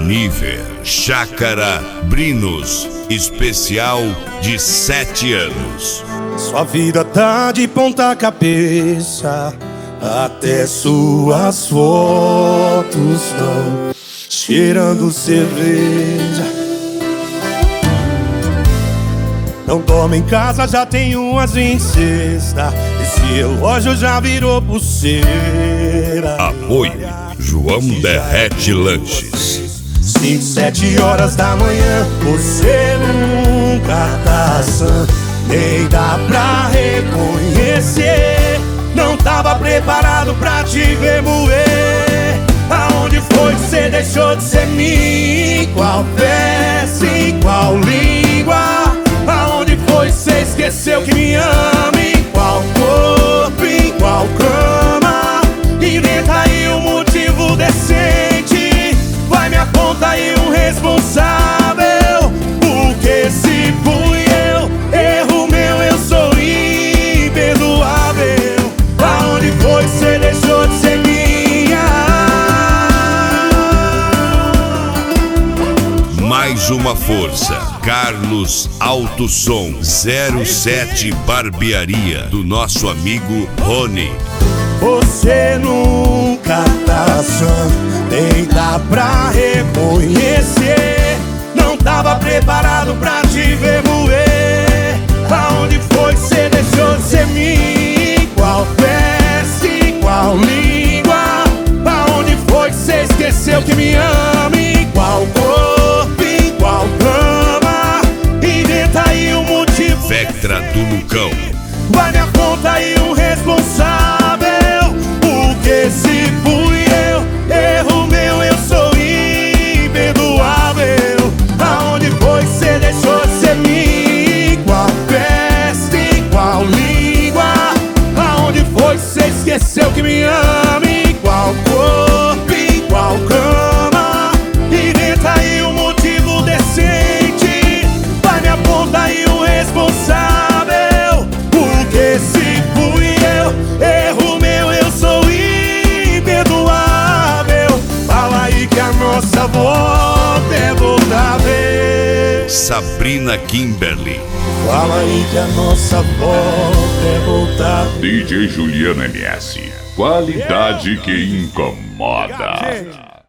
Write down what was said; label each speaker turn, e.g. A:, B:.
A: Jennifer Chácara Brinos, especial de 7 anos.
B: Sua vida tá de ponta cabeça, até suas fotos estão cheirando cerveja. Não toma em casa, já tem umas em cesta. Esse relógio já virou pulseira.
A: Apoio João Derrete Lanches.
B: 5, 7 horas da manhã, você nunca tá sã, nem dá pra reconhecer. Não tava preparado pra te ver moer. Aonde foi que você deixou de ser mim? Qual peça, em qual língua? Aonde foi que você esqueceu que me ama? Em qual corpo, em qual cama? Inventa aí um motivo decente. Vai, me aponta aí um responsável. Porque se fui eu, erro meu, eu sou imperdoável. Aonde foi que você deixou de ser minha?
A: Mais uma força, Carlos Alto Som 07 Barbearia, do nosso amigo Rony.
B: Você nunca tá sã, nem dá pra reconhecer. Não tava preparado pra te ver moer. Aonde foi que você deixou de ser mim? Qual peça, em qual língua? Aonde foi que você esqueceu que me ama? Em qual corpo, em qual cama? Inventa aí um motivo.
A: Vectra do Lucão.
B: Vai, me aponta aí um responsável. Porque se fui eu, erro meu, eu sou imperdoável. Aonde foi que você deixou de ser mim? Qual peça, em qual língua? Aonde foi que você esqueceu que me ama? Em qual corpo, em qual cama? Inventa aí um motivo decente. Vai, me aponta aí um responsável. Porque se fui eu, erro meu, eu sou imperdoável. Fala aí que a nossa volta é voltar a ver.
A: Sabrina Kimberly.
B: Fala aí que a nossa volta é voltar a ver.
C: DJ Juliano MS. Qualidade que incomoda.